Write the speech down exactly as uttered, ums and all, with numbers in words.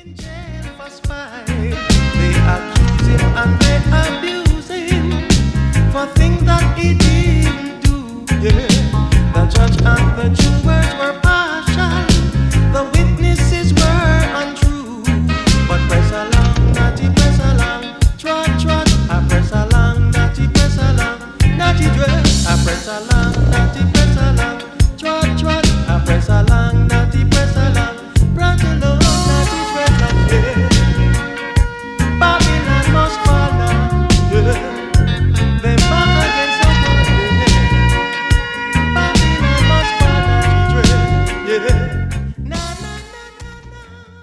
in jail for spite. They accuse him and they abuse him for things that he didn't do. Yeah, the judge and the jurors were partial, the witnesses were untrue. But press along, naughty press along, trot trot. I press along, naughty press along, naughty dress. I press along.